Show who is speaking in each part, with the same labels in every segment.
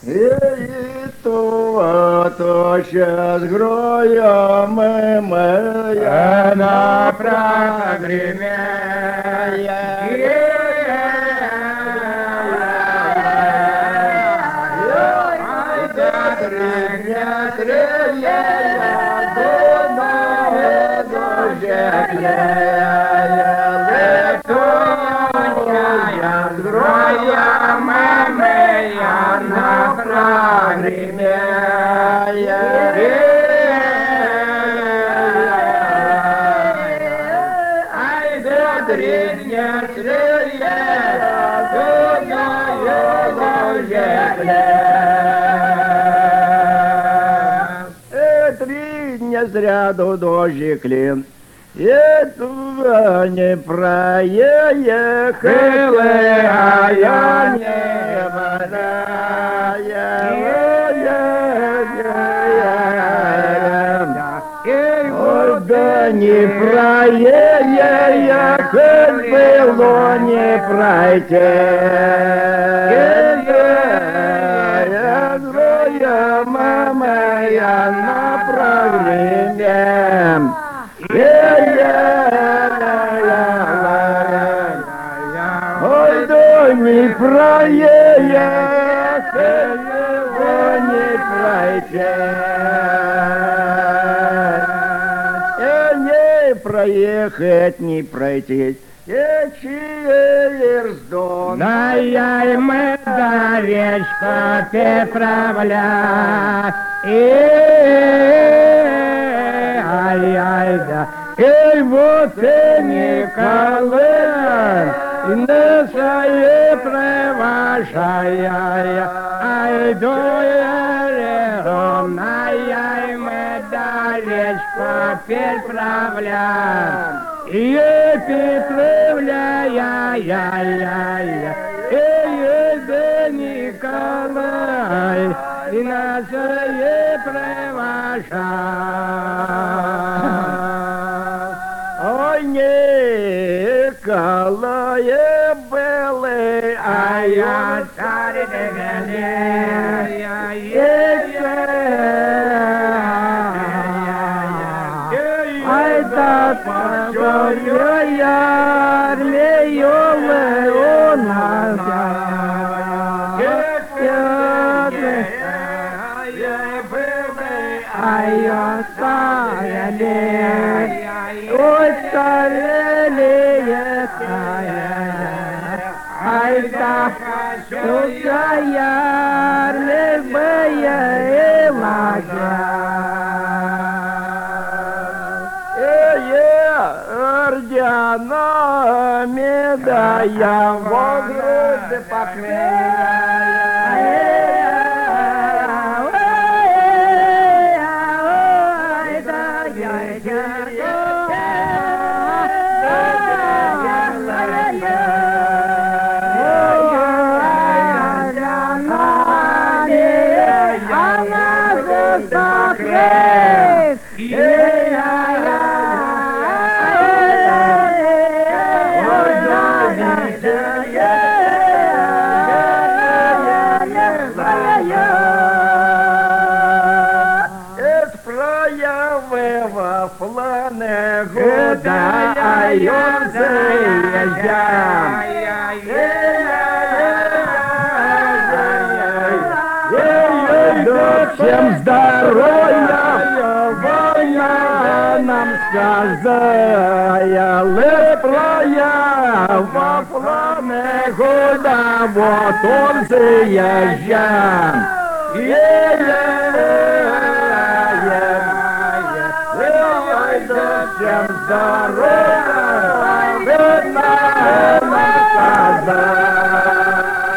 Speaker 1: И то сейчас гроем мы,
Speaker 2: на прогреме.
Speaker 1: Сряду дождик ли, этого не проехали, а я не вода. Да не проехать было не пройти. Мама, я на прогреме. Ой, да не проехать, не пройти. Не проехать, не пройти. Через дом.
Speaker 2: Да я мы до речка переправля. Ай-ай, да. Эй, вот и Николай, на своей превашая. Ай, дуэлем, ай, мы до речка переправля. И Петровля, да Николай, и наши преваша.
Speaker 1: Ой, Николай белый,
Speaker 2: а я царь
Speaker 1: ай, да пошел я армию у нас. Ай, я старели, ой, старели, ай, да пошел я армию лагерь. Орденами, да я в груди планы гуляем, заезжаем. Всем здоровья, война нам сказала, проява планы года, вот он заезжаем. Всем здоровья, война нам сказала.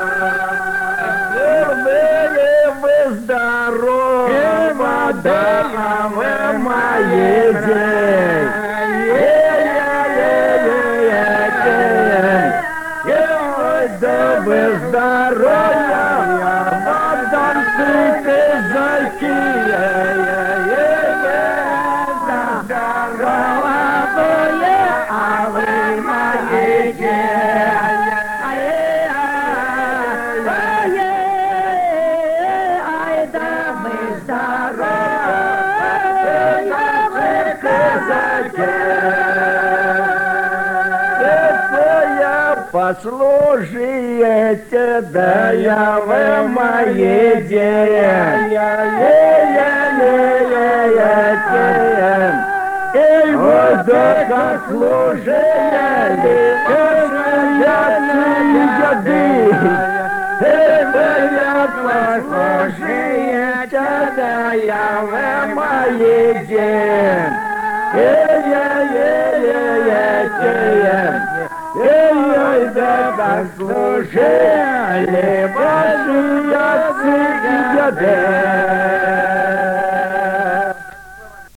Speaker 1: Вы здоровы, да вы мои дети. Да вы здоровья, вам танцуйте зайки. Здоровые, а вы мои дети. служите, да я вы мои Эй, вот как служили, яды. Я послушайте, да я вы мои Эй, да как служили ваши отцы и деды.